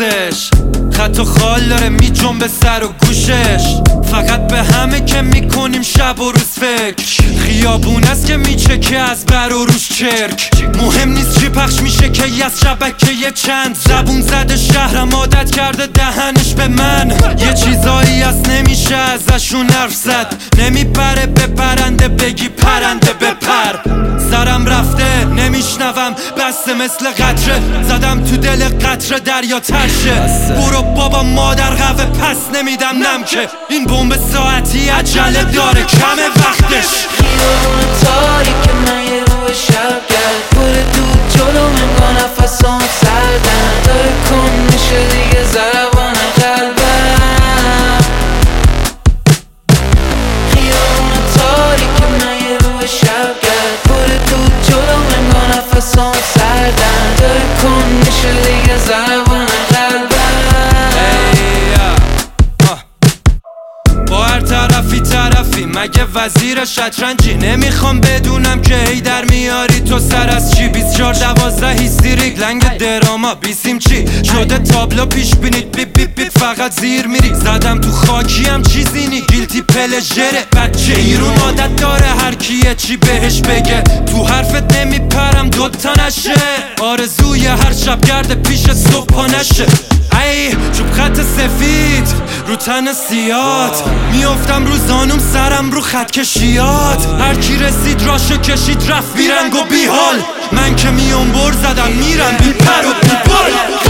دستش، خط و خال داره میجنبه سر و گوشش. فقط به همه که میکنیم شب و روز فکر، خیابون است که میچکه از بر و روش چرک. مهم نیست چی پخش میشه که از شبکه یه چند زبون زده شهرم عادت کرده دهنش به من. یه چیزایی هست نمیشه ازشون حرف زد، نمیپره به پرنده بگی پرنده بپر. سرم رفته نمیشنوم بسته مثل قطره، زدم تو دل قطره دریا ترشه. برو بابا مادر قهوه پس نمیدم نم که این بمب ساعتی عجله داره کمه وقتش. خیابون تاریک من یه روی شب گرد، پره دود جلو من نفسام سردن داره کن میشه دیگه ضربان قلبم. خیابون تاریک من یه روی شب گرد، پره دود جلو من نفسام سردن داره کن میشه دیگه ضربان قلبم. با هر طرفی مگه وزیر شطرنجی؟ نمیخوام بدونم که هی در میاری تو سر از چی. 24/12 هیستریک لنگ دراما بیسیم چی شده تابلو پیش بینید بیپ بیپ بیپ فقط زیر میری. زدم تو خاکی هم چیزی نی گیلتی پلژره، بچه ایرون عادت داره هر کیه چی بهش بگه. تو حرفت نمیپرم دوتا نشه، آرزوی هر شب گرده پیش صبح نشه. ای چوب خط سفید رو تن سیات، میافتم رو زانوم سرم رو خط کشیات. هر کی رسید راشو کشید رفت بیرنگ و بیحال، من که میام بر زدم میرم بی پر و بی بال.